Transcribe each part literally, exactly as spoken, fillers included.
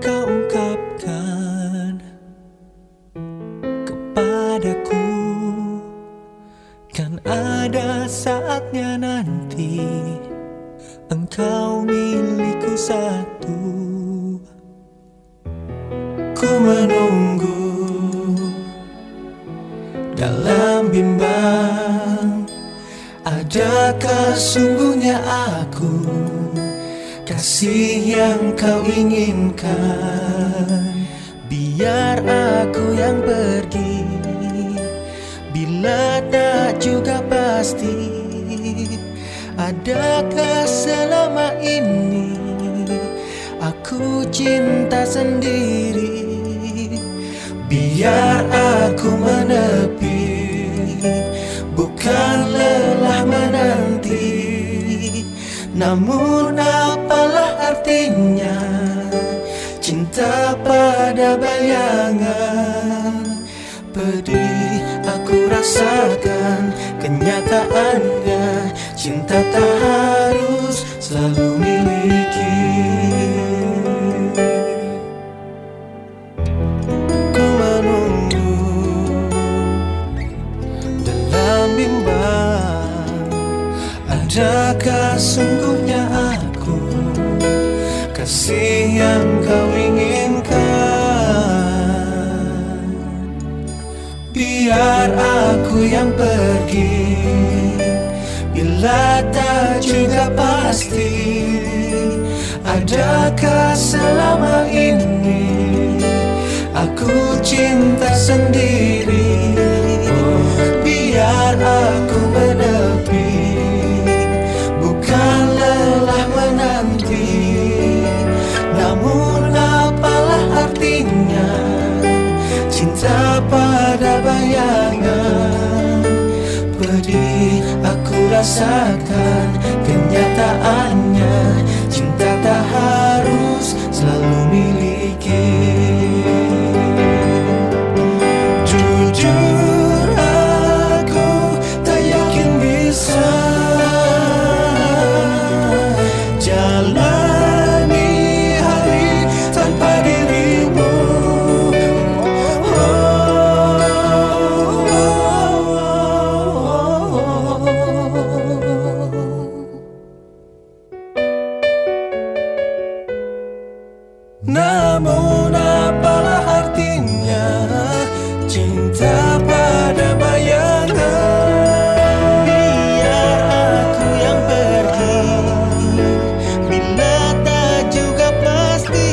kau ungkapkan kepadaku, kan ada saatnya nanti engkau milikku satu. Ku menunggu dalam bimbang, adakah sungguhnya aku kasih yang kau inginkan? Biar aku yang pergi bila tak juga pasti, adakah selama ini aku cinta sendiri? Biar aku menepi, bukan lelah menanti. Namun apalah artinya cinta pada bayangan? Pedih aku rasakan kenyataannya, cinta tak harus selalu miliki. Ku menunggu dalam bimbang, adakah sungguhnya aku kasih yang kau inginkan? Biar aku yang pergi bila tak juga pasti, adakah selama ini aku cinta sendiri? Biar aku menepi, bukan lelah menanti. Namun apalah artinya cinta pada bayangan? Pedih aku rasakan kenyataannya, cinta tak harus selalu miliki. Jujur aku tak yakin bisa jalani hari tanpa dirimu. Namun apalah artinya cinta pada bayangan? Biar aku yang pergi bila tak juga pasti,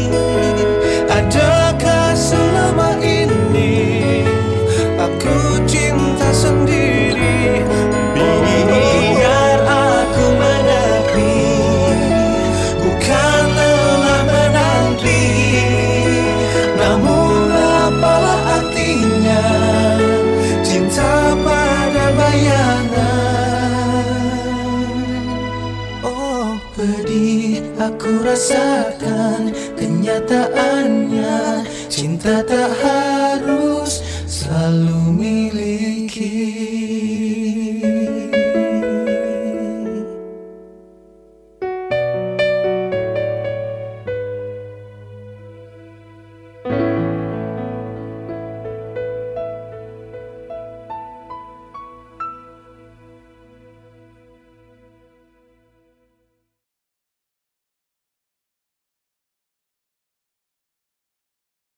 adakah selama ini aku cinta sendiri? Biar aku menepi, bukan lelah menanti. Namun apalah artinya cinta pada bayangan? Oh, pedih aku rasakan kenyataannya, cinta tak harus selalu milik.